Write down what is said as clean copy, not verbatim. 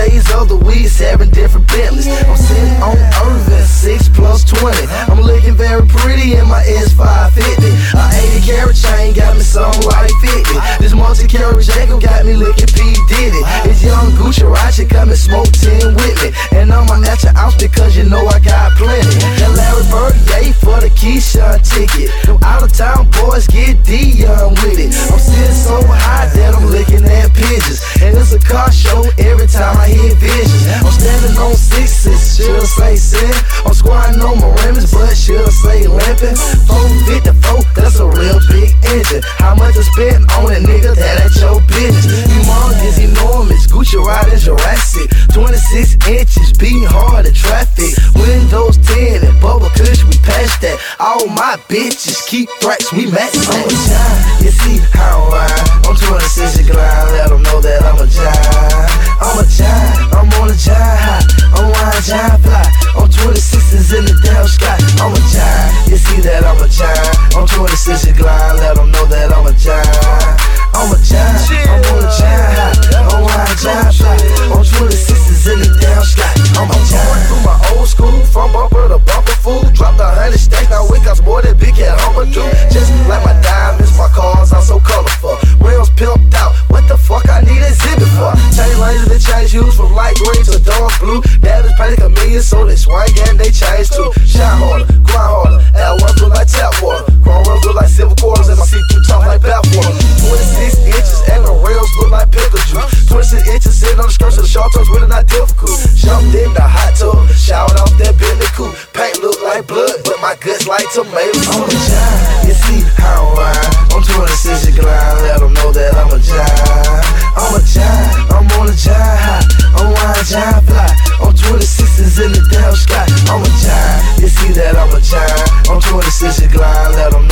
days of the week, 7 different Bentleys. I'm sitting on Irvin, 6 plus 20. I'm looking very pretty in my S550. A 80 carat chain got me something like 50. This multi-carat Jacob got me looking P. Diddy. It's young Gucci Rachi come and smoke 10 with me. And I'm an extra ounce because you know I got plenty. That Larry Bird, yay for the Keyshawn ticket. Them out of town boys get D-Young with it. I'm sitting so high that I'm looking at pigeons. And it's a car show every time I hear visions. I'm standing on 6s, should I say 7? I'm squatting on my rims, but should I say limping? 454, that's a real big engine. How much I spent on it, nigga, that ain't your business. Humongous, enormous, Gucci riding Jurassic. 26 inches, beating hard in traffic. Windows 10 and bubble kush, we passed that. All my bitches keep threats, we match that. I'm a giant, you see how I ride. I'm 26 and glide, let them know that I'm a giant. I'm a giant, I'm on a giant high. I'm riding giant fly. I'm 26s in the damn sky. I'm a giant, you see that I'm a giant. I'm 26 and glide, let them know that I'm a giant. I'm a giant, I'm on a giant high. I'm riding giant fly. I'm 26s in the damn sky. I'm a giant. Through my old school, from bumper to bumper, fool. Dropped 100 stacks, now it costs more than Big Cat Hummer do. Just like my diamonds, my cars are so colorful. Rims pimped out, what the fuck I need exhibit for? Change lanes and they change hues from light green to dark blue. That is paying a million, so they swing and they change too. Shine harder, grind harder, L1s look like tap water. Chrome rims look like silver quarters, and my C2 top like bath water. 26 inches and the rails look like pickle juice. 26 inches sitting on the skirts of the short toes, really not difficult. Jumped in the hot tub, showered off that Bentley coupe. Paint look like blood, but my guts like tomatoes. I'm a giant, you see how I ride. I'm 26 and glide, let them know that I'm a giant. I'm a giant, I'm on a giant high. I'm riding giant fly. I'm 26s in the damn sky. I'm a giant, you see that I'm a giant. I'm 26 and glide, let them